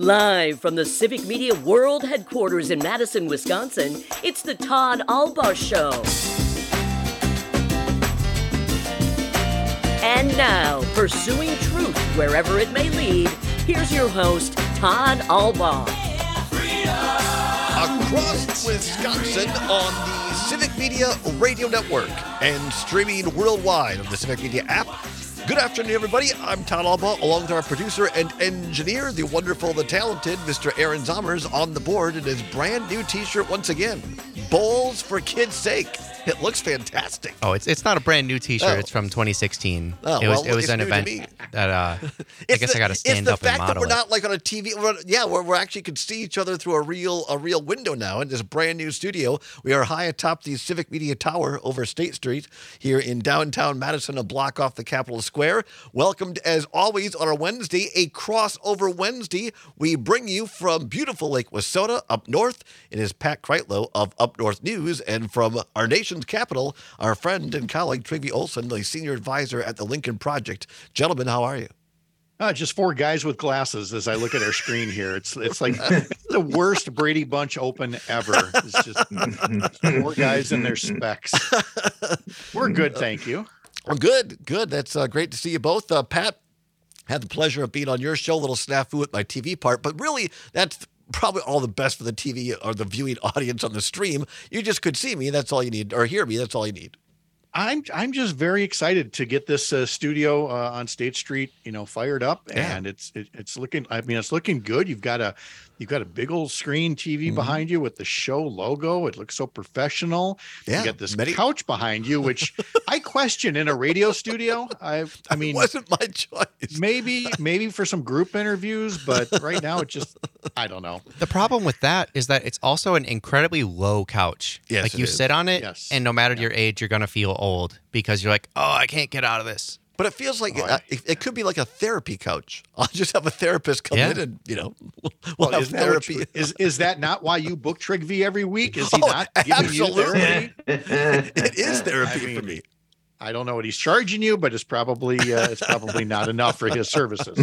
Live from the Civic Media World Headquarters in Madison, Wisconsin, it's the Todd Albaugh Show. And now, pursuing truth wherever it may lead, here's your host, Todd Albaugh. Across Wisconsin on the Civic Media Radio Network and streaming worldwide on the Civic Media app. Good afternoon, everybody. I'm Todd Albaugh, along with our producer and engineer, the wonderful, the talented Mr. Aaron Zommers, on the board in his brand new T-shirt once again. Bowls for kids' sake. It looks fantastic. Oh, it's not a brand new T-shirt. It's from 2016. It was an event that I guess I got to stand up and model. It's the fact that we're not like on a TV. We're actually could see each other through a real window now in this brand new studio. We are high atop the Civic Media Tower over State Street here in downtown Madison, a block off the Capitol Square. Welcomed as always on our Wednesday, a crossover Wednesday. We bring you from beautiful Lake Wissota up north. It is Pat Kreitlow of Up North News, and from our nation's capital, our friend and colleague Trygve Olsen, the senior advisor at the Lincoln Project. Gentlemen, how are you? Just four guys with glasses as I look at our screen here. It's like the worst Brady Bunch Open ever. It's just four guys in their specs. We're good, thank you. Well, good. That's great to see you both. Pat, had the pleasure of being on your show, a little snafu with my TV part, but really that's probably all the best for the TV or the viewing audience on the stream. You just could see me. That's all you need. Or hear me. That's all you need. I'm just very excited to get this studio on State Street, fired up, and it's looking. I mean, it's looking good. You've got a big old screen TV behind you with the show logo. It looks so professional. Yeah, you got this couch behind you, which I question in a radio studio. I mean, it wasn't my choice. Maybe for some group interviews, but right now it just, I don't know. The problem with that is that it's also an incredibly low couch. Yes, like you sit on it, and no matter your age, you're gonna feel old because you're like, oh, I can't get out of this. But it feels like it could be like a therapy couch. I'll just have a therapist come in and, we'll have therapy. Is that not why you book Trygve every week? Is he not giving you therapy? It is therapy for me. I don't know what he's charging you, but it's probably not enough for his services.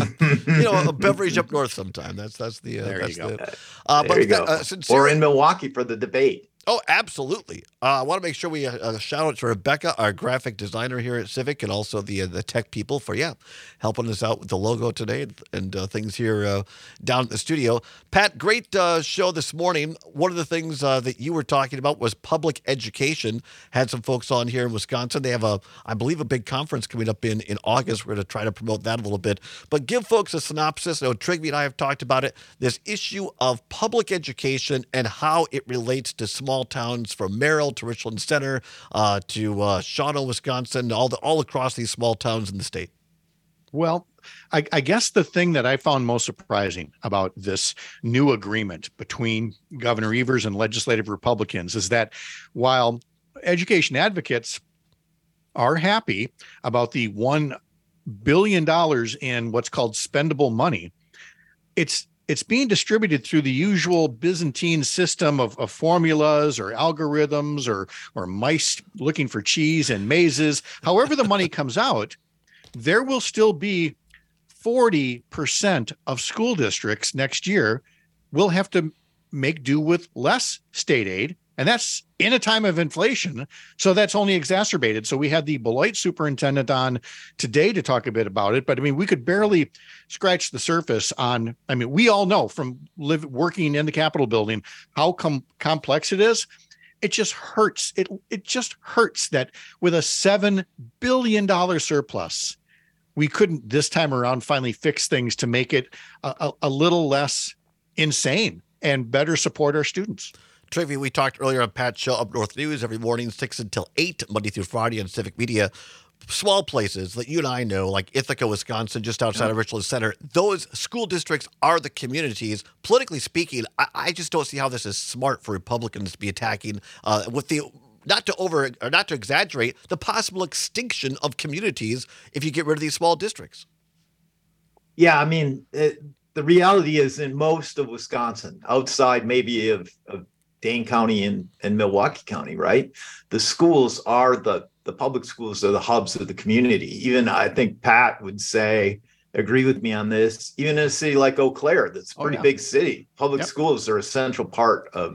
A beverage up north sometime. That's the there you go. There you go. Or in Milwaukee for the debate. Oh, absolutely. I want to make sure we shout out to Rebecca, our graphic designer here at Civic, and also the tech people for, helping us out with the logo today and things here down at the studio. Pat, great show this morning. One of the things that you were talking about was public education. Had some folks on here in Wisconsin. They have, I believe, a big conference coming up in August. We're going to try to promote that a little bit. But give folks a synopsis. Trygve and I have talked about it, this issue of public education and how it relates to small towns from Merrill to Richland Center to Shawano, Wisconsin, all across these small towns in the state. Well, I guess the thing that I found most surprising about this new agreement between Governor Evers and legislative Republicans is that while education advocates are happy about the $1 billion in what's called spendable money, it's being distributed through the usual Byzantine system of formulas or algorithms or mice looking for cheese and mazes. However the money comes out, there will still be 40% of school districts next year will have to make do with less state aid. And that's in a time of inflation. So that's only exacerbated. So we had the Beloit superintendent on today to talk a bit about it. But I mean, we could barely scratch the surface on, we all know from working in the Capitol building, how complex it is. It just hurts. It just hurts that with a $7 billion surplus, we couldn't this time around finally fix things to make it a little less insane and better support our students. Trygve, we talked earlier on Pat's show, Up North News, every morning, 6 until 8, Monday through Friday on Civic Media. Small places that you and I know, like Ithaca, Wisconsin, just outside of Richland Center, those school districts are the communities. Politically speaking, I just don't see how this is smart for Republicans to be attacking with the not to exaggerate, the possible extinction of communities if you get rid of these small districts. Yeah, the reality is in most of Wisconsin, outside maybe of Dane County and Milwaukee County, right? The schools are the public schools are the hubs of the community. Even I think Pat would say agree with me on this. Even in a city like Eau Claire, that's a pretty big city, public schools are a central part of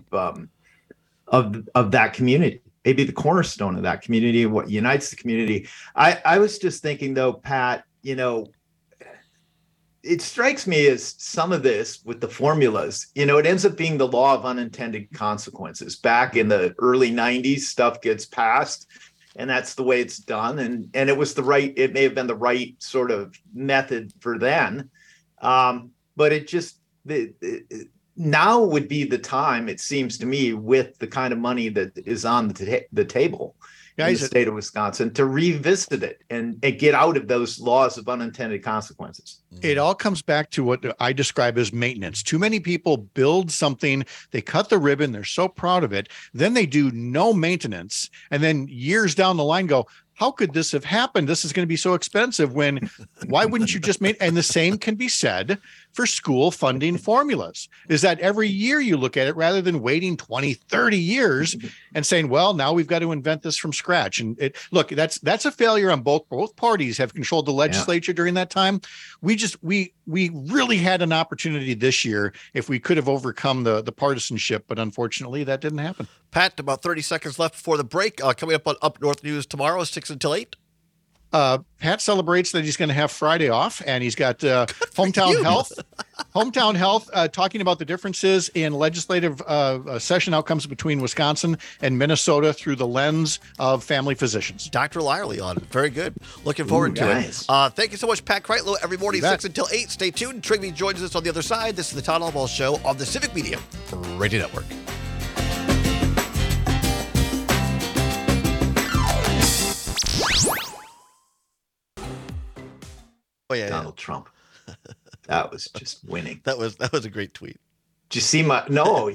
that community, maybe the cornerstone of that community, what unites the community. I was just thinking, though, Pat, it strikes me as some of this with the formulas, it ends up being the law of unintended consequences. Back in the early 90s, stuff gets passed, and that's the way it's done. And it may have been the right sort of method for then. But it just, now would be the time, it seems to me, with the kind of money that is on the table in the state of Wisconsin, to revisit it and get out of those laws of unintended consequences. It all comes back to what I describe as maintenance. Too many people build something, they cut the ribbon, they're so proud of it, then they do no maintenance, and then years down the line go, how could this have happened? This is going to be so expensive. Why wouldn't you just make? And the same can be said for school funding formulas, is that every year you look at it rather than waiting 20, 30 years and saying, well, now we've got to invent this from scratch. And that's a failure on both parties have controlled the legislature during that time. We really had an opportunity this year if we could have overcome the partisanship, but unfortunately that didn't happen. Pat, about 30 seconds left before the break. Coming up on Up North News tomorrow, 6 until 8. Pat celebrates that he's going to have Friday off, and he's got Hometown Health talking about the differences in legislative session outcomes between Wisconsin and Minnesota through the lens of family physicians. Dr. Lyerly on. Very good. Looking forward to it. Thank you so much, Pat Kreitlow. Every morning, 6 until 8. Stay tuned. Trigby joins us on the other side. This is the Todd Albaugh Show on the Civic Media Radio Network. Oh, yeah, Donald Trump. That was just winning. That was a great tweet. Did you see my? No.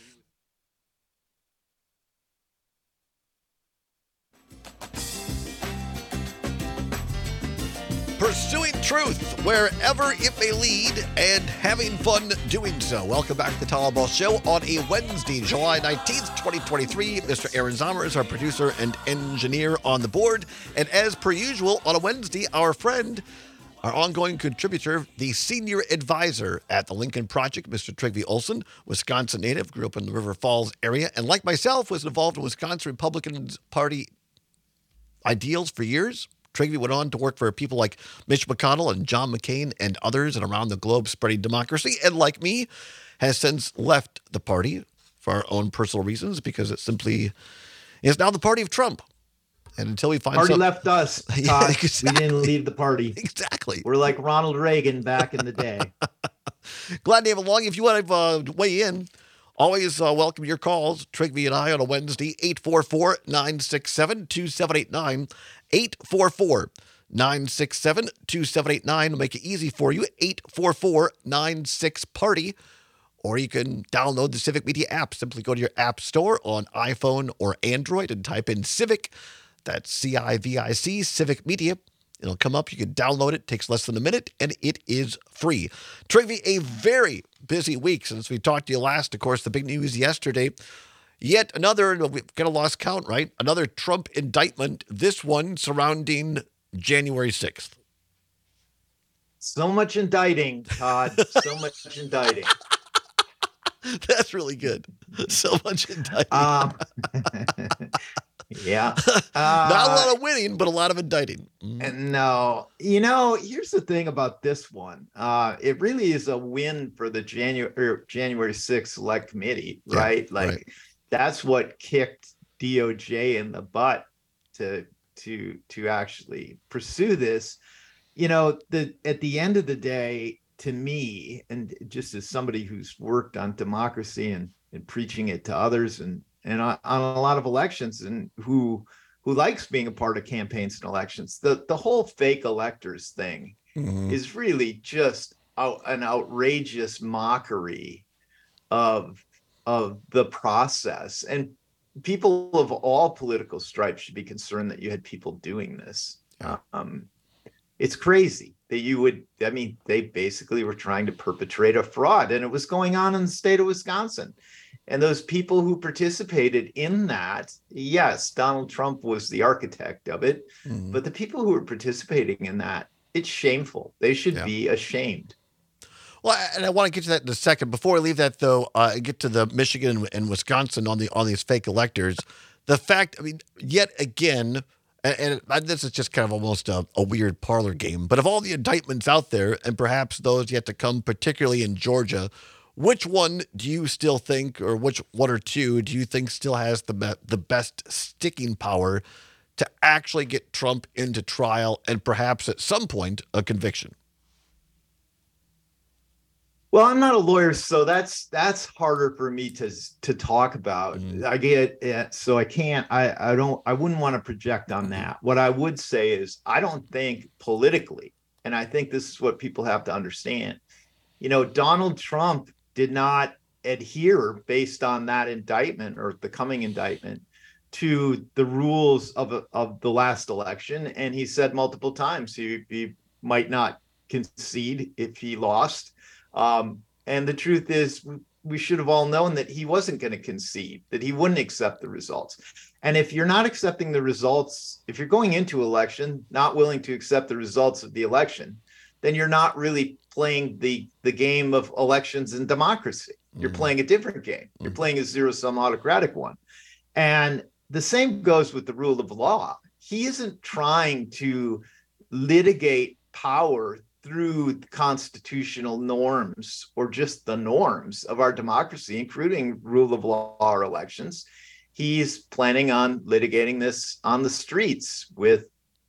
Pursuing truth wherever it may lead and having fun doing so. Welcome back to the Todd Albaugh Show on a Wednesday, July 19th, 2023. Mr. Aaron Zomer is our producer and engineer on the board. And as per usual, on a Wednesday, our friend, our ongoing contributor, the senior advisor at the Lincoln Project, Mr. Trygve Olsen, Wisconsin native, grew up in the River Falls area, and like myself, was involved in Wisconsin Republican Party ideals for years. Trygve went on to work for people like Mitch McConnell and John McCain and others and around the globe spreading democracy, and like me, has since left the party for our own personal reasons because it simply is now the party of Trump. And until we find party left us, Todd. Yeah, exactly. We didn't leave the party. Exactly. We're like Ronald Reagan back in the day. Glad to have along. If you want to weigh in, always welcome your calls. Trygve and I on a Wednesday, 844-967-2789. 844-967-2789. We'll make it easy for you. 844-96-PARTY. Or you can download the Civic Media app. Simply go to your app store on iPhone or Android and type in Civic. That's CIVIC, Civic Media. It'll come up. You can download it. It takes less than a minute, and it is free. Trygve, a very busy week since we talked to you last. Of course, the big news yesterday, yet another, we've got a lost count, right? Another Trump indictment, this one surrounding January 6th. So much indicting, Todd. So much indicting. That's really good. So much indicting. Yeah. Not a lot of winning, but a lot of indicting. No. Here's the thing about this one. It really is a win for the January 6th Select Committee, right? That's what kicked DOJ in the butt to actually pursue this. At the end of the day, to me, and just as somebody who's worked on democracy and preaching it to others and on a lot of elections and who likes being a part of campaigns and elections, the whole fake electors thing is really just an outrageous mockery of the process. And people of all political stripes should be concerned that you had people doing this. It's crazy that they basically were trying to perpetrate a fraud, and it was going on in the state of Wisconsin. And those people who participated in that, yes, Donald Trump was the architect of it, but the people who were participating in that it's shameful. They should be ashamed. Well, and I want to get to that in a second. Before I leave that, though, get to the Michigan and Wisconsin on these fake electors. The fact, I mean, yet again, and this is just kind of almost a weird parlor game, but of all the indictments out there, and perhaps those yet to come, particularly in Georgia, which one do you still think, or which one or two do you think still has the best sticking power to actually get Trump into trial and perhaps at some point a conviction? Well, I'm not a lawyer, so that's harder for me to talk about. I get it, so I can't. I wouldn't want to project on that. What I would say is, I don't think politically, and I think this is what people have to understand. Donald Trump did not adhere, based on that indictment or the coming indictment, to the rules of the last election, and he said multiple times he might not concede if he lost. And the truth is, we should have all known that he wasn't going to concede, that he wouldn't accept the results. And if you're not accepting the results, if you're going into election not willing to accept the results of the election, then you're not really playing the game of elections and democracy. You're playing a different game. You're playing a zero-sum autocratic one. And the same goes with the rule of law. He isn't trying to litigate power through the constitutional norms or just the norms of our democracy, including rule of law or elections. He's planning on litigating this on the streets with,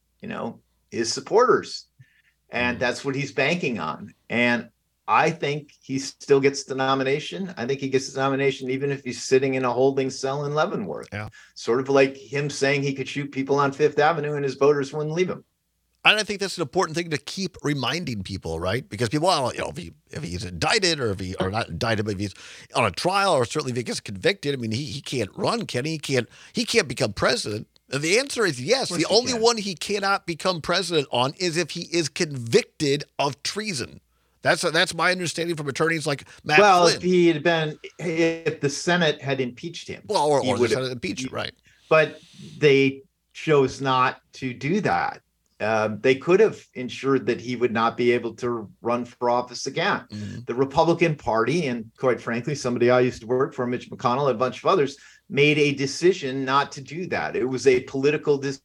his supporters. And that's what he's banking on. And I think he still gets the nomination. I think he gets the nomination even if he's sitting in a holding cell in Leavenworth. Yeah. Sort of like him saying he could shoot people on Fifth Avenue and his voters wouldn't leave him. And I think that's an important thing to keep reminding people, right? Because people, if he's indicted or or not indicted, but if he's on a trial or certainly if he gets convicted, I mean, he can't run, can he? He can't become president. And the answer is yes. The only one he cannot become president on is if he is convicted of treason. That's my understanding from attorneys like Matt Flynn. If the Senate had impeached him. Well, or the Senate impeached him, right. But they chose not to do that. They could have ensured that he would not be able to run for office again. The Republican Party, and quite frankly, somebody I used to work for, Mitch McConnell, and a bunch of others, made a decision not to do that. It was a political decision.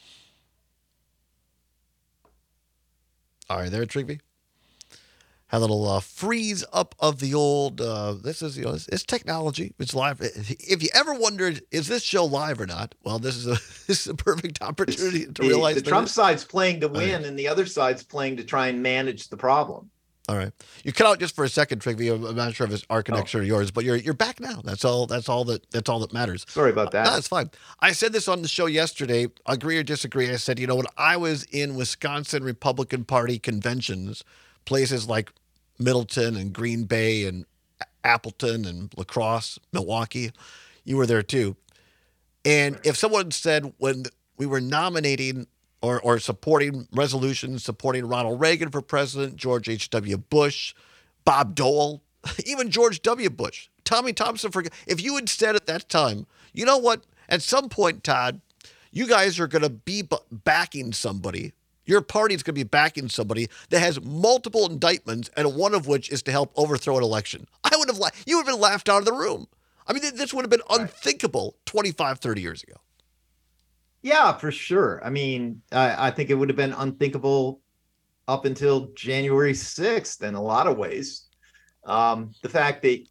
All right, there, Trigby. Had a little freeze up of the old. This is it's technology. It's live. If you ever wondered, is this show live or not? Well, this is a perfect opportunity to realize the Trump side's playing to win, and the other side's playing to try and manage the problem. All right, you cut out just for a second, Trigby. I'm not sure if it's our connection or yours, but you're back now. That's all that matters. Sorry about that. No, that's fine. I said this on the show yesterday. Agree or disagree? I said, when I was in Wisconsin Republican Party conventions, places like Middleton and Green Bay and Appleton and La Crosse, Milwaukee, you were there too. And if someone said when we were nominating or supporting resolutions, supporting Ronald Reagan for president, George H.W. Bush, Bob Dole, even George W. Bush, Tommy Thompson, if you had said at that time, you know what, at some point, Todd, you guys are going to be backing somebody. Your party is going to be backing somebody that has multiple indictments, and one of which is to help overthrow an election. You would have been laughed out of the room. I mean, this would have been unthinkable 25, 30 years ago. Yeah, for sure. I mean, I think it would have been unthinkable up until January 6th in a lot of ways. The fact that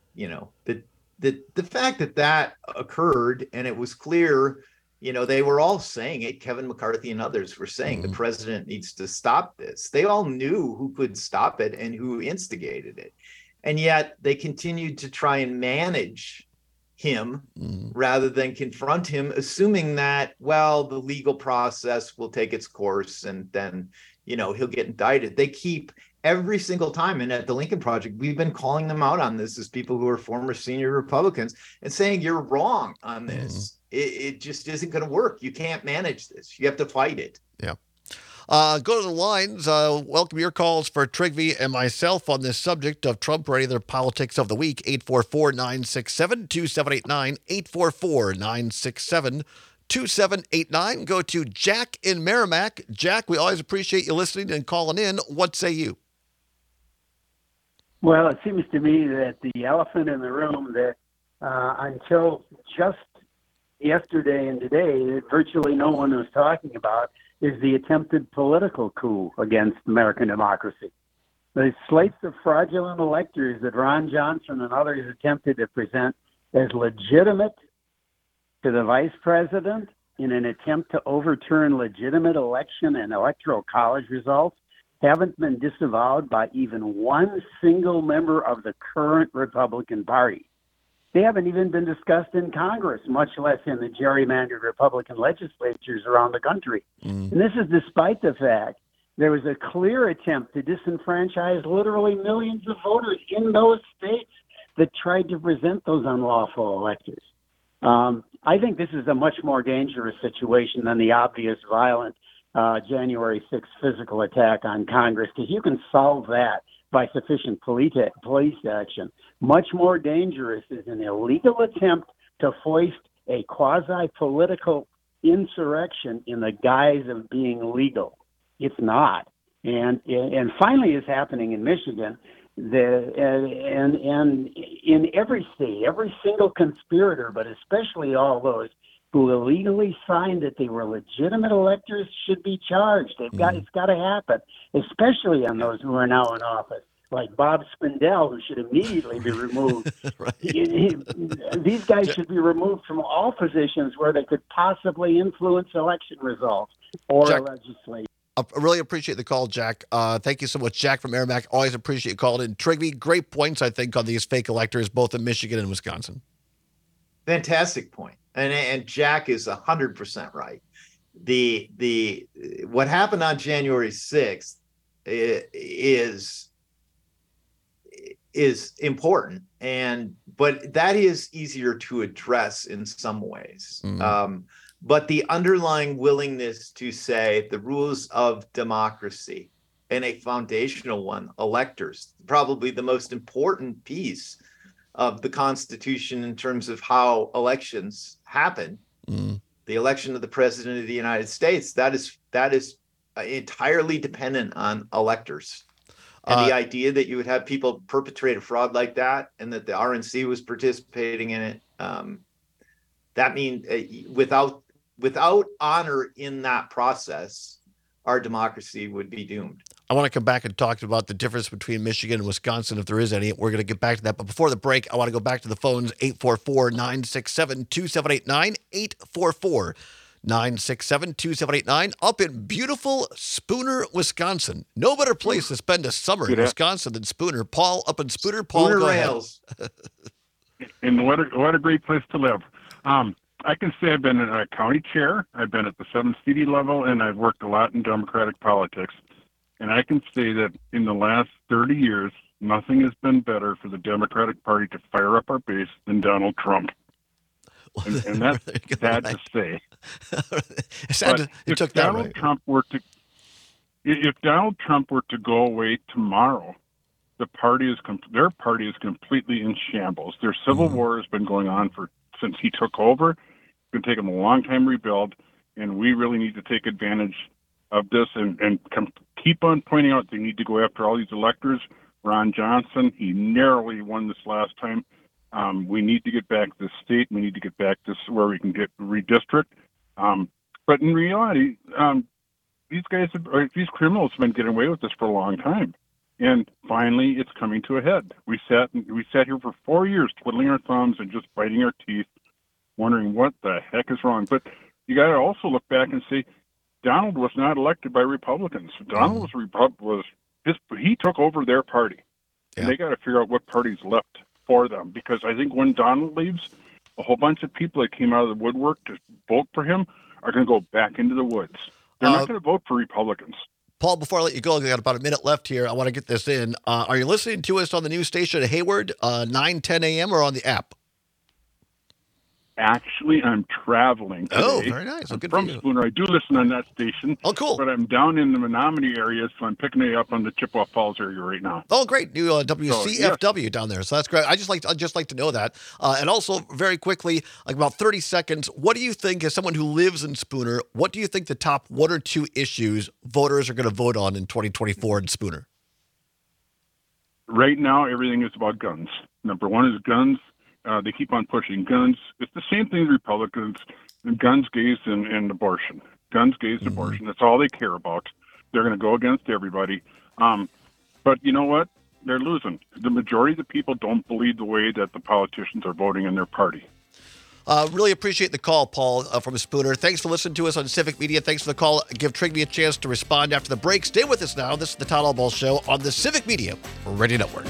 the fact that occurred and it was clear, they were all saying it. Kevin McCarthy and others were saying the president needs to stop this. They all knew who could stop it and who instigated it. And yet they continued to try and manage him rather than confront him, assuming that, the legal process will take its course and then, he'll get indicted. They keep every single time. And at the Lincoln Project, we've been calling them out on this as people who are former senior Republicans and saying, you're wrong on this. It just isn't going to work. You can't manage this. You have to fight it. Yeah. Go to the lines. Welcome your calls for Trigby and myself on this subject of Trump or other politics of the week. 844-967-2789. 2789. Go to Jack in Merrimack. Jack, we always appreciate you listening and calling in. What say you? Well, it seems to me that the elephant in the room that until just yesterday and today, that virtually no one was talking about is the attempted political coup against American democracy. The slates of fraudulent electors that Ron Johnson and others attempted to present as legitimate to the vice president in an attempt to overturn legitimate election and electoral college results haven't been disavowed by even one single member of the current Republican Party. They haven't even been discussed in Congress, much less in the gerrymandered Republican legislatures around the country. And this is despite the fact there was a clear attempt to disenfranchise literally millions of voters in those states that tried to present those unlawful electors. I think this is a much more dangerous situation than the obvious violent January 6th physical attack on Congress, because you can solve that by sufficient police action. Much more dangerous is an illegal attempt to foist a quasi-political insurrection in the guise of being legal. It's not. And finally it's happening in Michigan. And in every state, every single conspirator, but especially all those who illegally signed that they were legitimate electors should be charged. It's got to happen, especially on those who are now in office, like Bob Spindell, who should immediately be removed. These guys should be removed from all positions where they could possibly influence election results or legislation. I really appreciate the call, Jack. Thank you so much, Jack from Merrimack. Always appreciate you calling in. Trigby, great points, I think, on these fake electors, both in Michigan and Wisconsin. Fantastic point. And Jack is 100% right. The what happened on January 6th is important, but that is easier to address in some ways. But the underlying willingness to say the rules of democracy, and a foundational one, electors, probably the most important piece of the Constitution in terms of how elections happen, the election of the President of the United States, that is entirely dependent on electors. And the idea that you would have people perpetrate a fraud like that and that the RNC was participating in it, that means without honor in that process, our democracy would be doomed. I want to come back and talk about the difference between Michigan and Wisconsin, if there is any. We're going to get back to that. But before the break, I want to go back to the phones, 844-967-2789, 844-967-2789, up in beautiful Spooner, Wisconsin. No better place to spend a summer in Wisconsin than Spooner. Paul, up in Spooner. Paul, Spooner go Rails. ahead. And what a great place to live. I can say I've been a county chair, I've been at the 7th CD level, and I've worked a lot in Democratic politics. And I can say that in the last 30 years, nothing has been better for the Democratic Party to fire up our base than Donald Trump. And that's sad to say. If Donald Trump were to go away tomorrow, their party is completely in shambles. Their civil war has been going on since he took over. It's going to take him a long time to rebuild, and we really need to take advantage of this and keep on pointing out they need to go after all these electors. Ron Johnson, he narrowly won this last time. We need to get back this state. We need to get back this where we can get redistrict. But in reality, these criminals have been getting away with this for a long time. And finally, it's coming to a head. We sat here for 4 years twiddling our thumbs and just biting our teeth, wondering what the heck is wrong. But you got to also look back and say, Donald was not elected by Republicans. Donald he took over their party. Yeah. And they got to figure out what party's left for them. Because I think when Donald leaves, a whole bunch of people that came out of the woodwork to vote for him are going to go back into the woods. They're not going to vote for Republicans. Paul, before I let you go, I got about a minute left here. I want to get this in. Are you listening to us on the news station at Hayward, 9:10 a.m. or on the app? Actually, I'm traveling today. Oh, very nice. I'm from Spooner. I do listen on that station. Oh, cool. But I'm down in the Menominee area, so I'm picking it up on the Chippewa Falls area right now. Oh, great. New WCFW down there. So that's great. I'd just like to know that. And also, very quickly, like about 30 seconds, what do you think, as someone who lives in Spooner, what do you think the top 1 or 2 issues voters are going to vote on in 2024 in Spooner? Right now, everything is about guns. Number 1 is guns. They keep on pushing guns. It's the same thing as Republicans, guns, gays, and abortion. Guns, gays, abortion. That's all they care about. They're going to go against everybody. But you know what? They're losing. The majority of the people don't believe the way that the politicians are voting in their party. Really appreciate the call, Paul, from Spooner. Thanks for listening to us on Civic Media. Thanks for the call. Give Trigby a chance to respond after the break. Stay with us now. This is the Todd Albaugh Show on the Civic Media Radio Network.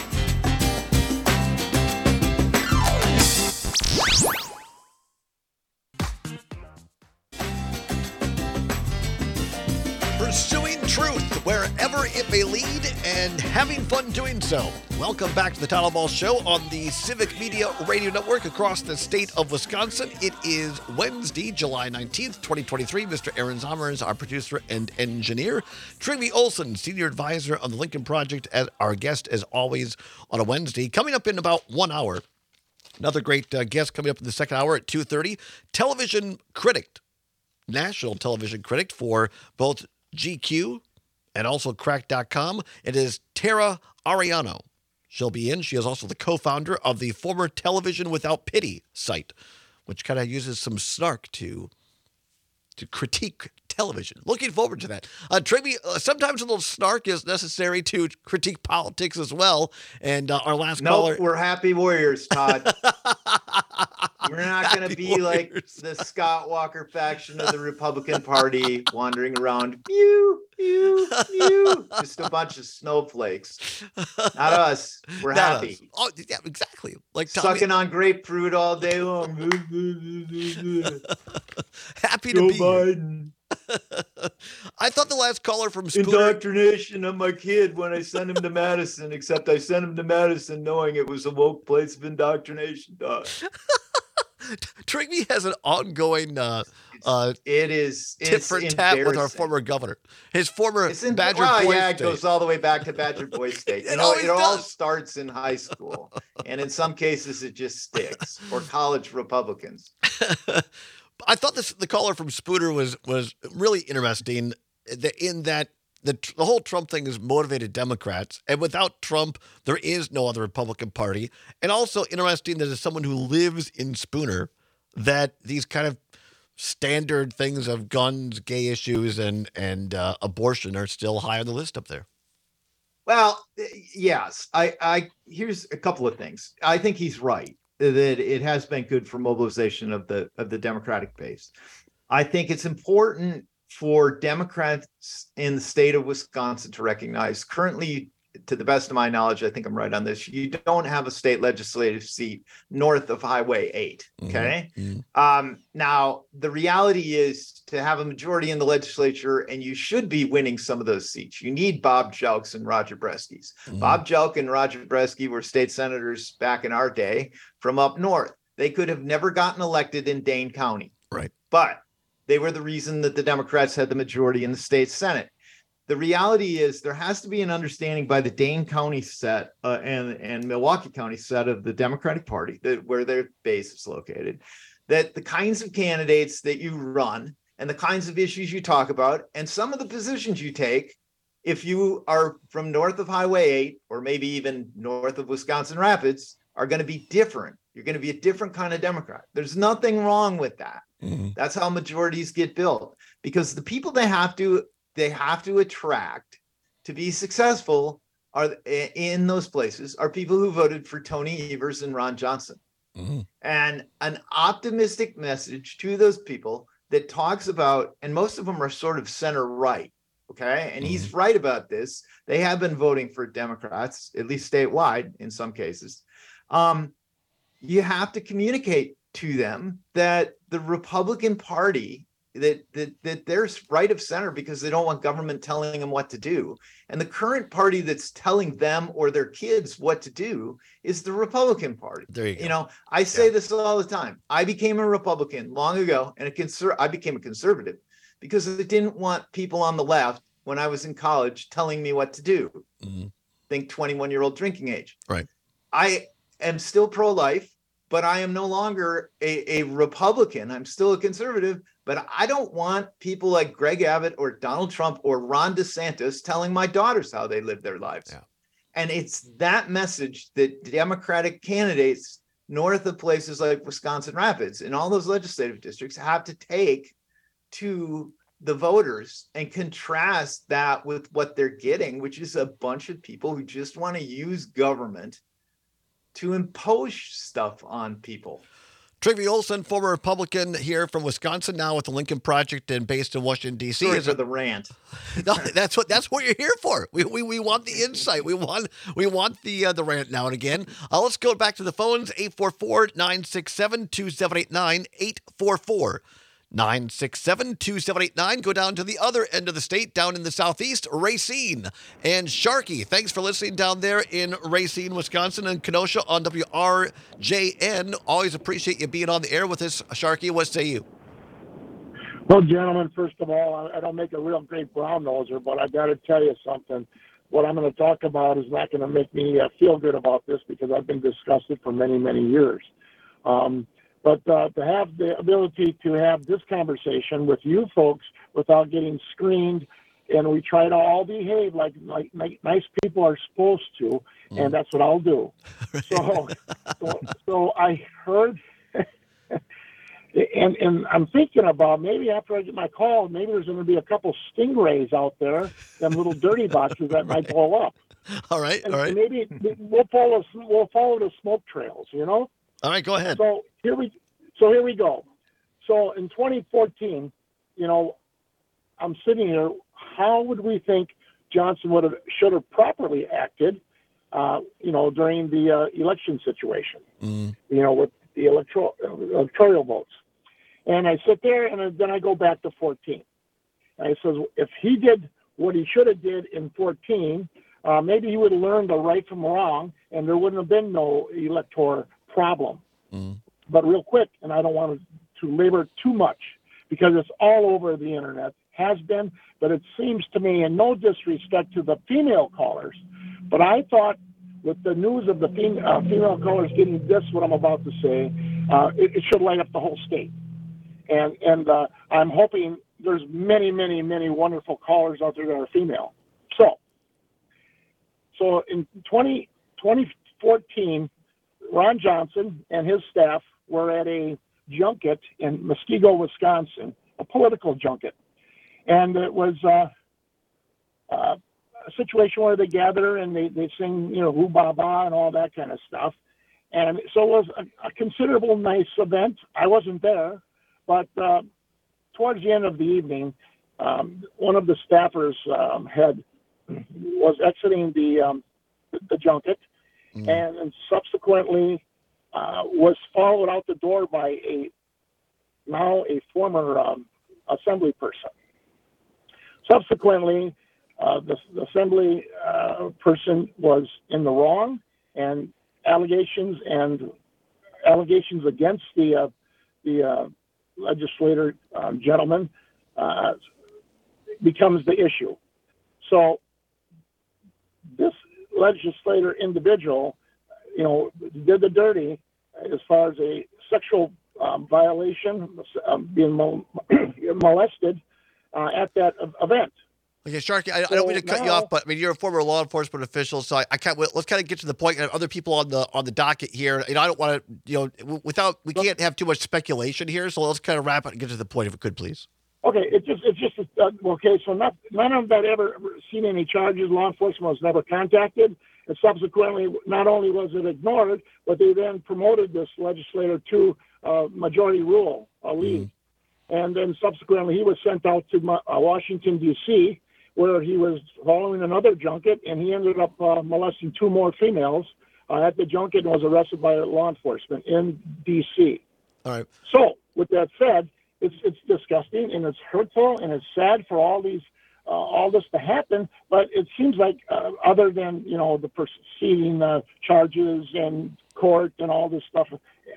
Pursuing truth wherever it may lead and having fun doing so. Welcome back to the Todd Albaugh Show on the Civic Media Radio Network across the state of Wisconsin. It is Wednesday, July 19th, 2023. Mr. Aaron Zomer is our producer and engineer. Trigby Olson, senior advisor on the Lincoln Project, as our guest as always on a Wednesday. Coming up in about 1 hour, another great guest coming up in the second hour at 2:30. Television critic, national television critic for both GQ and also Cracked.com. It is Tara Ariano. She'll be in. She is also the co-founder of the former Television Without Pity site, which kind of uses some snark to critique television. Looking forward to that. Trigby, sometimes a little snark is necessary to critique politics as well. And our last caller. We're happy warriors, Todd. We're not going to be like the Scott Walker faction of the Republican Party wandering around, pew, pew, pew, just a bunch of snowflakes. Not us. We're happy. Us. Oh, yeah, exactly. Like sucking on grapefruit all day long. Happy to be Biden. I thought the last caller from Spooner... Indoctrination of my kid when I sent him to Madison, except I sent him to Madison knowing it was a woke place of indoctrination. Trigby has an ongoing it's tit for tat with our former governor. His former Badger Boy State. Yeah, it goes all the way back to Badger Boy State. It all starts in high school. And in some cases it just sticks. Or college Republicans. I thought the caller from Spooner was really interesting in that the whole Trump thing has motivated Democrats, and without Trump, there is no other Republican Party. And also interesting that as someone who lives in Spooner, that these kind of standard things of guns, gay issues, and abortion are still high on the list up there. Well, yes. I here's a couple of things. I think he's right that it has been good for mobilization of the Democratic base. I think it's important for Democrats in the state of Wisconsin to recognize currently, to the best of my knowledge, I think I'm right on this, you don't have a state legislative seat north of Highway 8, okay? Mm-hmm. Now, the reality is to have a majority in the legislature, and you should be winning some of those seats. You need Bob Jelks and Roger Bresky. Mm-hmm. Bob Jelk and Roger Bresky were state senators back in our day from up north. They could have never gotten elected in Dane County. Right. But they were the reason that the Democrats had the majority in the state Senate. The reality is there has to be an understanding by the Dane County set and Milwaukee County set of the Democratic Party, where their base is located, that the kinds of candidates that you run and the kinds of issues you talk about and some of the positions you take, if you are from north of Highway 8 or maybe even north of Wisconsin Rapids, are going to be different. You're going to be a different kind of Democrat. There's nothing wrong with that. Mm-hmm. That's how majorities get built, because the people they have to attract to be successful are in those places are people who voted for Tony Evers and Ron Johnson. Mm-hmm. And an optimistic message to those people that talks about, and most of them are sort of center right. Okay. And he's right about this. They have been voting for Democrats, at least statewide in some cases. You have to communicate to them that the Republican Party that they're right of center because they don't want government telling them what to do. And the current party that's telling them or their kids what to do is the Republican Party. There you go. You know, I say this all the time. I became a Republican long ago, and I became a conservative because I didn't want people on the left when I was in college telling me what to do. Mm-hmm. Think 21-year-old drinking age. Right. I am still pro-life, but I am no longer a Republican. I'm still a conservative, but I don't want people like Greg Abbott or Donald Trump or Ron DeSantis telling my daughters how they live their lives. Yeah. And it's that message that Democratic candidates north of places like Wisconsin Rapids and all those legislative districts have to take to the voters and contrast that with what they're getting, which is a bunch of people who just want to use government to impose stuff on people. Trygve Olsen, former Republican here from Wisconsin, now with the Lincoln Project and based in Washington, D.C. Sorry for the rant. No, that's what you're here for. We want the insight. We want the rant now and again. Let's go back to the phones. 844-967-2789. 844-967-2789. Go down to the other end of the state, down in the southeast, Racine. And Sharky, thanks for listening down there in Racine, Wisconsin, and Kenosha on WRJN. Always appreciate you being on the air with us, Sharky. What say you? Well, gentlemen, first of all, I don't make a real great brown noser, but I got to tell you something. What I'm going to talk about is not going to make me feel good about this because I've been disgusted for many, many years. But to have the ability to have this conversation with you folks without getting screened, and we try to all behave like nice people are supposed to, and that's what I'll do. So I heard, and I'm thinking about maybe after I get my call, maybe there's going to be a couple stingrays out there, them little dirty boxes that might blow up. All right. And maybe we'll follow the smoke trails, you know. All right, go ahead. So here we go. So in 2014, you know, I'm sitting here. How would we think Johnson should have properly acted, you know, during the election situation, you know, with the electoral votes? And I sit there, and then I go back to 14. And I says, if he did what he should have did in 14, maybe he would have learned the right from wrong, and there wouldn't have been no electoral problem. But real quick, and I don't want to labor too much because it's all over the internet, has been, but it seems to me, and no disrespect to the female callers, but I thought with the news of the female callers getting this, what I'm about to say, it should light up the whole state. And I'm hoping there's many, many, many wonderful callers out there that are female. So in 2014, Ron Johnson and his staff were at a junket in Muskego, Wisconsin, a political junket. And it was a situation where they gather and they sing, you know, Woo Ba Ba and all that kind of stuff. And so it was a considerable nice event. I wasn't there, but towards the end of the evening, one of the staffers was exiting the junket, and subsequently was followed out the door by a former assembly person. Subsequently, the assembly person was in the wrong, and allegations against the legislator gentleman becomes the issue. So this legislator individual, you know, did the dirty as far as a sexual violation, being molested at that event. Okay, Sharky, I don't mean to cut you off, but I mean you're a former law enforcement official, so I can't. Let's kind of get to the point. And other people on the docket here. You know, I don't want to. You know, we can't have too much speculation here. So let's kind of wrap it and get to the point, if it could, please. Okay, it's just okay. So none of that ever seen any charges. Law enforcement was never contacted, and subsequently, not only was it ignored, but they then promoted this legislator to majority rule, a lead, and then subsequently he was sent out to Washington D.C., where he was following another junket, and he ended up molesting two more females at the junket and was arrested by law enforcement in D.C. All right. So, with that said, it's disgusting and it's hurtful and it's sad for all this to happen. But it seems like other than the proceeding charges and court and all this stuff,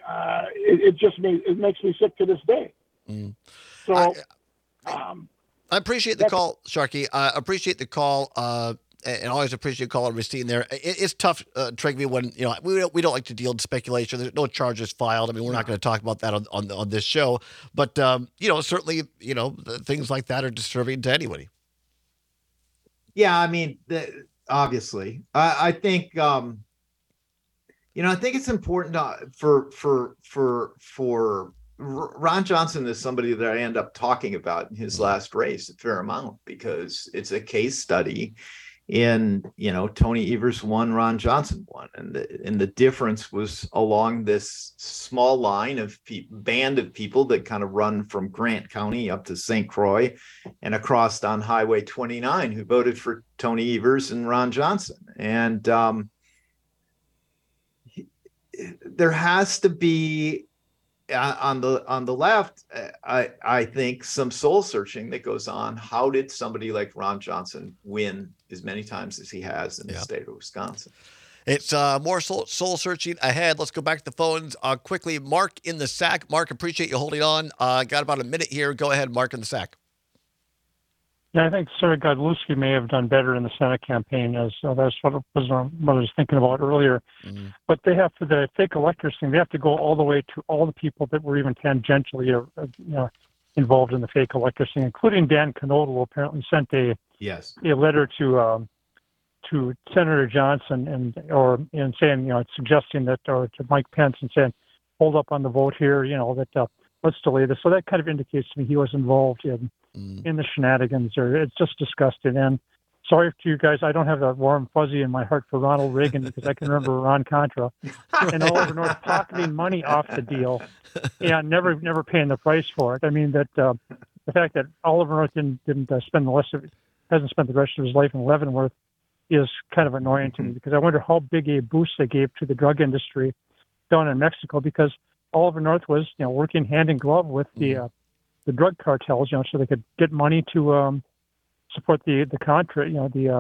it makes me sick to this day. So I appreciate the call, Sharky. I appreciate the call. And always appreciate calling Racine there. It's tough, Trygve, when we don't like to deal in speculation. There's no charges filed. I mean, we're not going to talk about that on this show. But certainly, things like that are disturbing to anybody. Yeah, I mean, obviously, I think I think it's important for Ron Johnson is somebody that I end up talking about in his last race a fair amount, because it's a case study in, Tony Evers won, Ron Johnson won. And the difference was along this small line of band of people that kind of run from Grant County up to St. Croix and across on Highway 29 who voted for Tony Evers and Ron Johnson. And there has to be, on the left, I think some soul searching that goes on. How did somebody like Ron Johnson win as many times as he has in the state of Wisconsin? It's more soul searching ahead. Let's go back to the phones quickly. Mark in the Sac. Mark, appreciate you holding on. Got about a minute here. Go ahead, Mark in the Sac. Yeah, I think Sarah Godlewski may have done better in the Senate campaign, as that's what I was thinking about earlier. Mm-hmm. But they have, for the fake electors thing, they have to go all the way to all the people that were even tangentially involved in the fake electors thing, including Dan Knodl, who apparently sent a letter to Senator Johnson and saying, suggesting that, or to Mike Pence and saying, hold up on the vote here, that let's delay this. So that kind of indicates to me he was involved in the shenanigans, or it's just disgusting. And sorry to you guys, I don't have that warm fuzzy in my heart for Ronald Reagan, because I can remember Iran Contra and Oliver North pocketing money off the deal and never paying the price for it. I mean, that the fact that Oliver North didn't spend hasn't spent the rest of his life in Leavenworth is kind of annoying to me, because I wonder how big a boost they gave to the drug industry down in Mexico, because Oliver North was working hand in glove with the drug cartels, so they could get money to support the Contra,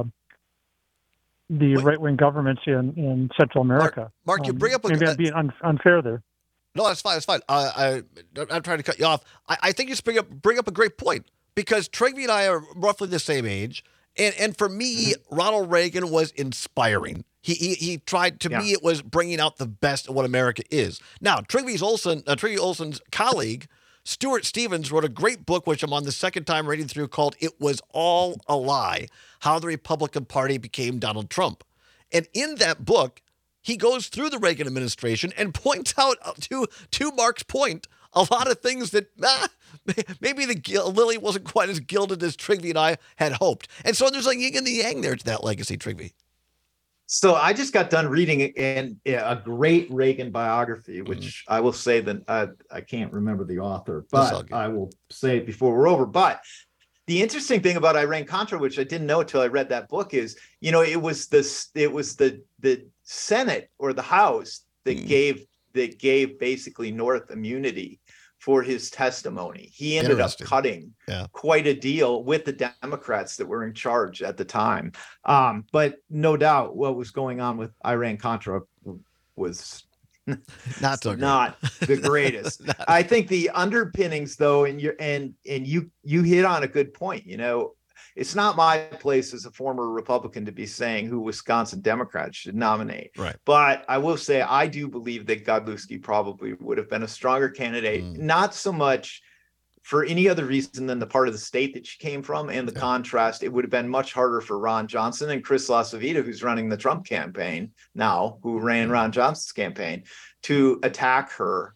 the right-wing governments in Central America. Mark, you bring up maybe I'm being unfair there. No, that's fine. That's fine. I'm trying to cut you off. I think you bring up a great point, because Trygve and I are roughly the same age, and for me, Ronald Reagan was inspiring. He tried, to me, it was bringing out the best of what America is. Now, Trygve Olson's colleague, Stuart Stevens, wrote a great book, which I'm on the second time reading through, called "It Was All a Lie: How the Republican Party Became Donald Trump." And in that book, he goes through the Reagan administration and points out, to Mark's point, a lot of things that maybe the lily wasn't quite as gilded as Trygve and I had hoped. And so there's like yin and the yang there to that legacy, Trygve. So I just got done reading a great Reagan biography, which I will say that I can't remember the author, but I will say it before we're over. But the interesting thing about Iran-Contra, which I didn't know until I read that book, is it was the Senate or the House that gave basically North immunity for his testimony. He ended up cutting quite a deal with the Democrats that were in charge at the time. But no doubt what was going on with Iran-Contra was not the greatest. I think the underpinnings, though, and you hit on a good point. It's not my place as a former Republican to be saying who Wisconsin Democrats should nominate. Right. But I will say I do believe that Godlewski probably would have been a stronger candidate, not so much for any other reason than the part of the state that she came from and the contrast. It would have been much harder for Ron Johnson and Chris LaCivita, who's running the Trump campaign now, who ran Ron Johnson's campaign, to attack her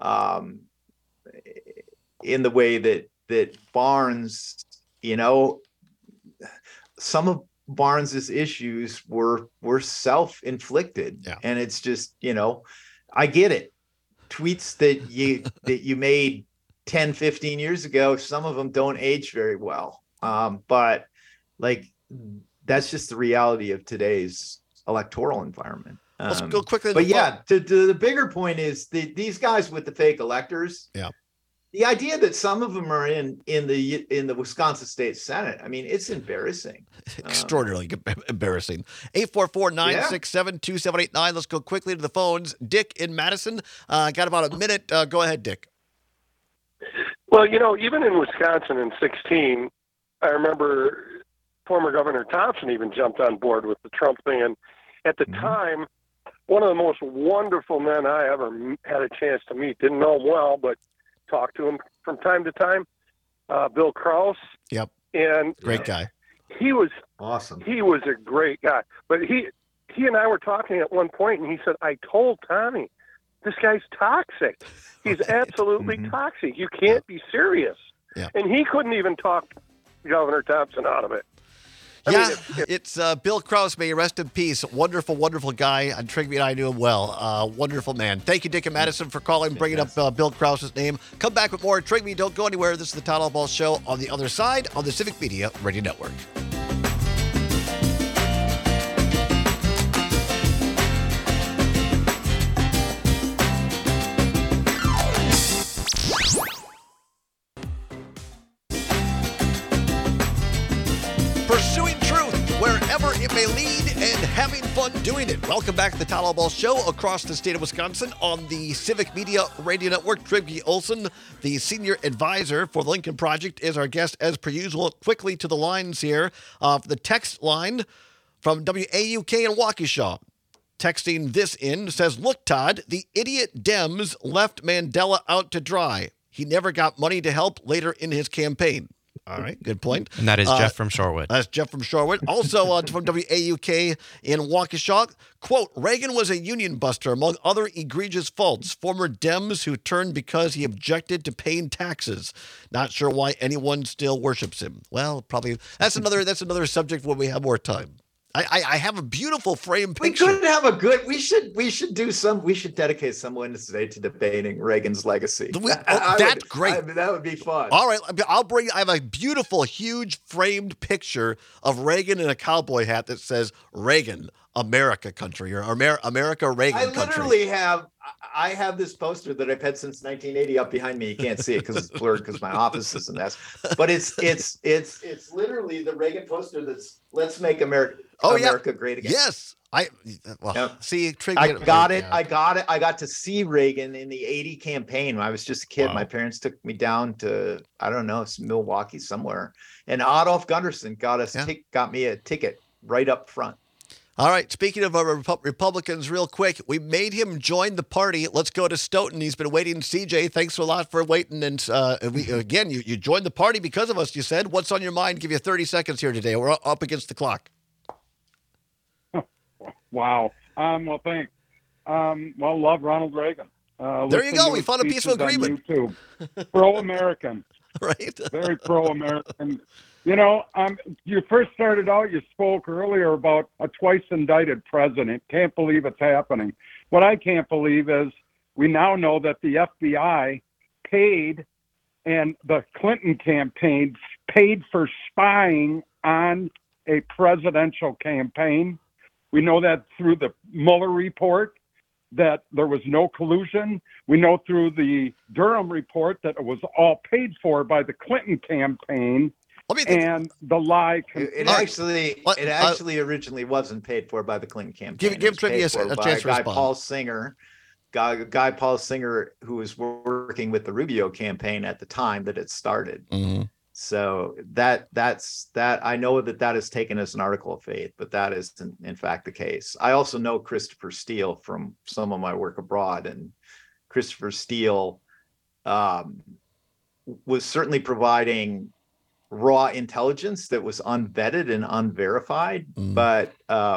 in the way that Barnes, some of Barnes's issues were self-inflicted, and it's just, I get it. Tweets that you made 10, 15 years ago, some of them don't age very well. But that's just the reality of today's electoral environment. Let's go quickly. But to the bigger point is these guys with the fake electors. Yeah. The idea that some of them are in the Wisconsin State Senate, I mean, it's embarrassing. Extraordinarily embarrassing. 844-967-2789. Let's go quickly to the phones. Dick in Madison. Got about a minute. Go ahead, Dick. Well, even in Wisconsin in 2016, I remember former Governor Thompson even jumped on board with the Trump thing. And at the time, one of the most wonderful men I ever had a chance to meet, didn't know him well, but talked to him from time to time, Bill Krause. Yep. And great guy. He was awesome. He was a great guy. But he and I were talking at one point, and he said, I told Tommy, this guy's toxic. He's absolutely toxic. You can't be serious. Yeah. And he couldn't even talk Governor Thompson out of it. It's Bill Krause. May he rest in peace. Wonderful, wonderful guy. On Trigby and I knew him well. Wonderful man. Thank you, Dick and Madison, for calling, bringing up Bill Krause's name. Come back with more Trigby. Don't go anywhere. This is the Todd Albaugh Show on the other side on the Civic Media Radio Network. Pursuing truth wherever it may lead and having fun doing it. Welcome back to the Todd Albaugh Show across the state of Wisconsin on the Civic Media Radio Network. Trigby Olson, the senior advisor for the Lincoln Project, is our guest as per usual. Quickly to the lines here. The text line from WAUK in Waukesha. Texting this in says, look, Todd, the idiot Dems left Mandela out to dry. He never got money to help later in his campaign. All right, good point. And that is Jeff from Shorewood. That's Jeff from Shorewood. Also from WAUK in Waukesha, quote, Reagan was a union buster, among other egregious faults. Former Dems who turned because he objected to paying taxes. Not sure why anyone still worships him. Well, probably that's another subject when we have more time. I have a beautiful frame picture. We could have a good. We should dedicate some Wednesday to debating Reagan's legacy. That's great. I mean, that would be fun. All right, I have a beautiful, huge framed picture of Reagan in a cowboy hat that says Reagan, America country, or America Reagan country. I literally have this poster that I've had since 1980 up behind me. You can't see it because it's blurred because my office is a mess. But it's literally the Reagan poster that's "Let's make America great again." Yes. See, I got it. I got to see Reagan in the 80 campaign when I was just a kid. Wow. My parents took me down to, I don't know, Milwaukee somewhere. And Adolf Gunderson got me a ticket right up front. All right. Speaking of Republicans, real quick, we made him join the party. Let's go to Stoughton. He's been waiting. CJ, thanks a lot for waiting. And you joined the party because of us, you said. What's on your mind? Give you 30 seconds here today. We're up against the clock. Wow. Well, thanks. Love Ronald Reagan. There you go. We found a peaceful agreement. Pro-American. Right. Very pro-American. You first started out, you spoke earlier about a twice indicted president. Can't believe it's happening. What I can't believe is we now know that the FBI paid, and the Clinton campaign paid for spying on a presidential campaign. We know that through the Mueller report that there was no collusion. We know through the Durham report that it was all paid for by the Clinton campaign. And the lie. It actually originally wasn't paid for by the Clinton campaign. Give Trivia a chance to respond. Guy Paul Singer, who was working with the Rubio campaign at the time that it started. Mm-hmm. So that's I know that is taken as an article of faith, but that is in fact the case. I also know Christopher Steele from some of my work abroad, and Christopher Steele was certainly providing raw intelligence that was unvetted and unverified. But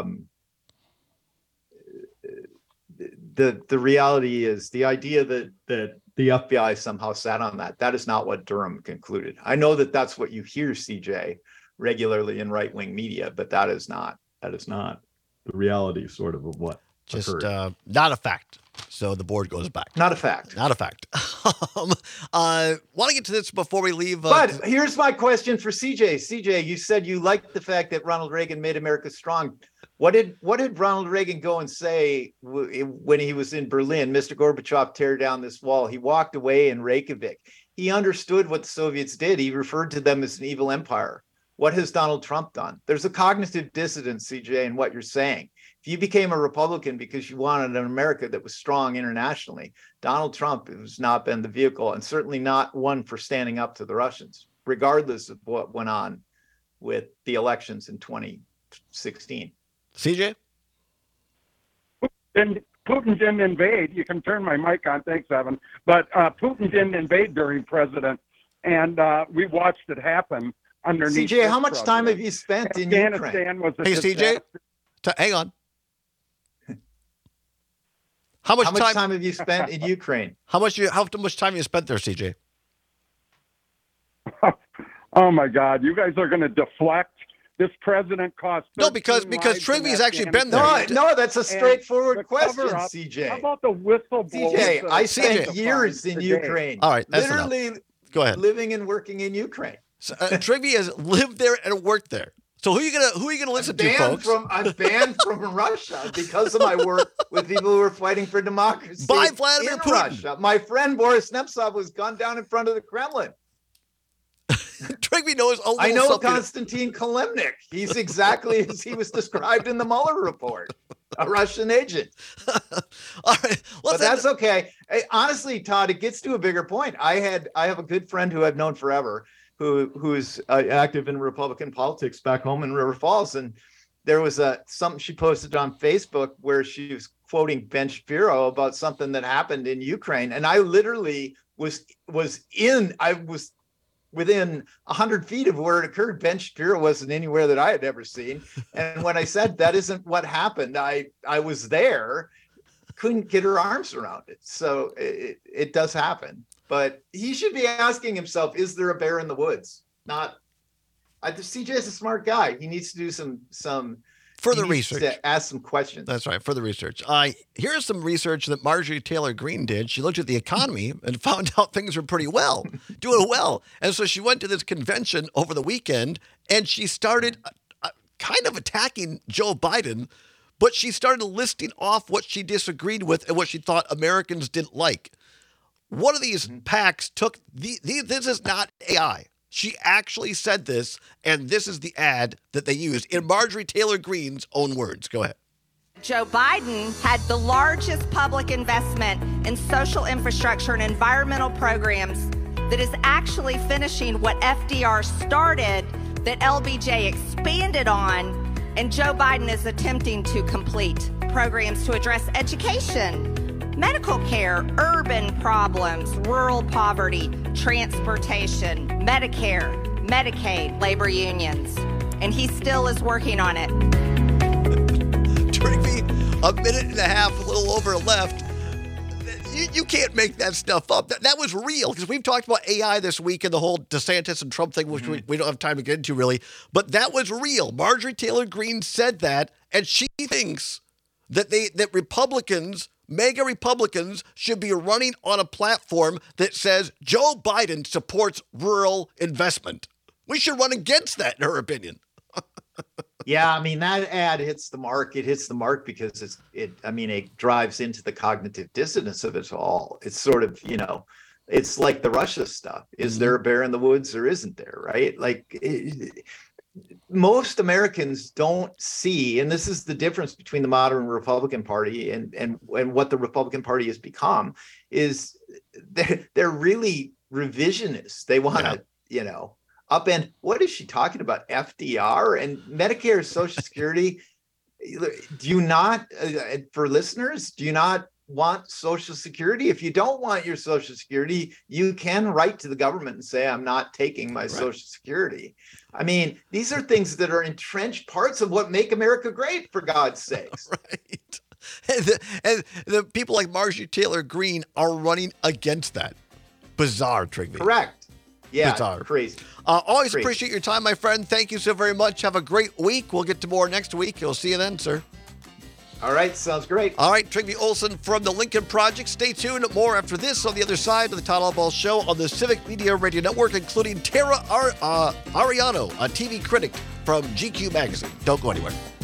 the reality is the idea that the FBI somehow sat on that is not what Durham concluded. I know that that's what you hear, CJ, regularly in right-wing media, but that is not the reality sort of what occurred. Not a fact. So the board goes back. Not a fact. Not a fact. Want to get to this before we leave. But here's my question for CJ. CJ, you said you liked the fact that Ronald Reagan made America strong. What did Ronald Reagan go and say when he was in Berlin? Mr. Gorbachev, tear down this wall. He walked away in Reykjavik. he understood what the Soviets did. He referred to them as an evil empire. What has Donald Trump done? There's a cognitive dissonance, CJ, in what you're saying. If you became a Republican because you wanted an America that was strong internationally, Donald Trump has not been the vehicle, and certainly not one for standing up to the Russians, regardless of what went on with the elections in 2016. CJ? And Putin didn't invade. You can turn my mic on. Thanks, Evan. But Putin didn't invade during president, and we watched it happen underneath. CJ, how much time have you spent in Ukraine? Afghanistan was a disaster. CJ, hang on. How much time have you spent in Ukraine? How much time you spent there, CJ? Oh my God! You guys are going to deflect. This president cost because Trigvy's actually been there. No, that's a straightforward question, CJ. How about the whistleblower? CJ, I spent years in Ukraine. All right, that's literally enough. Go ahead. Living and working in Ukraine. So, Trigvy has lived there and worked there. So who are you gonna listen to, folks? I'm banned from Russia because of my work with people who are fighting for democracy. By Vladimir Putin. Russia. My friend Boris Nemtsov was gunned down in front of the Kremlin. Trigby knows a little I know something. Konstantin Kalemnik. He's exactly as he was described in the Mueller report, a Russian agent. All right, but that's okay. Hey, honestly, Todd, it gets to a bigger point. I have a good friend who I've known forever, who's active in Republican politics back home in River Falls, and there was something she posted on Facebook where she was quoting Ben Shapiro about something that happened in Ukraine, and I literally was within 100 feet of where it occurred. Ben Shapiro wasn't anywhere that I had ever seen. And when I said that isn't what happened, I was there, couldn't get her arms around it. So it does happen. But he should be asking himself, is there a bear in the woods? CJ is a smart guy. He needs to do some further research. To ask some questions. That's right, further research. Here's some research that Marjorie Taylor Greene did. She looked at the economy and found out things were pretty well, doing well. And so she went to this convention over the weekend, and she started kind of attacking Joe Biden, but she started listing off what she disagreed with and what she thought Americans didn't like. One of these PACs took this is not AI. She actually said this, and this is the ad that they used in Marjorie Taylor Greene's own words. Go ahead. Joe Biden had the largest public investment in social infrastructure and environmental programs that is actually finishing what FDR started, that LBJ expanded on, and Joe Biden is attempting to complete programs to address education, medical care, urban problems, rural poverty, transportation, Medicare, Medicaid, labor unions. And he still is working on it. Trigby, a minute and a half, a little over left. You can't make that stuff up. That was real, because we've talked about AI this week and the whole DeSantis and Trump thing, which we don't have time to get into really. But that was real. Marjorie Taylor Greene said that, and she thinks that Republicans, MAGA Republicans, should be running on a platform that says Joe Biden supports rural investment. We should run against that, in her opinion. Yeah, I mean, that ad hits the mark. It hits the mark because it drives into the cognitive dissonance of it all. It's sort of, it's like the Russia stuff. Is there a bear in the woods or isn't there, right? Most Americans don't see, and this is the difference between the modern Republican Party and what the Republican Party has become, is they're really revisionists. They want to, upend. What is she talking about? FDR and Medicare, Social Security. Do you not, for listeners, do you not want Social Security? If you don't want your Social Security, you can write to the government and say, I'm not taking my Social Security. I mean, these are things that are entrenched parts of what make America great, for God's sakes. Right. And the people like Marjorie Taylor Greene are running against that. Bizarre, Trigby. Correct. Yeah, bizarre. Crazy. Always appreciate your time, my friend. Thank you so very much. Have a great week. We'll get to more next week. We'll see you then, sir. All right, sounds great. All right, Trigby Olson from the Lincoln Project. Stay tuned. More after this on the other side of the Todd Albaugh Show on the Civic Media Radio Network, including Tara Ariano, a TV critic from GQ Magazine. Don't go anywhere.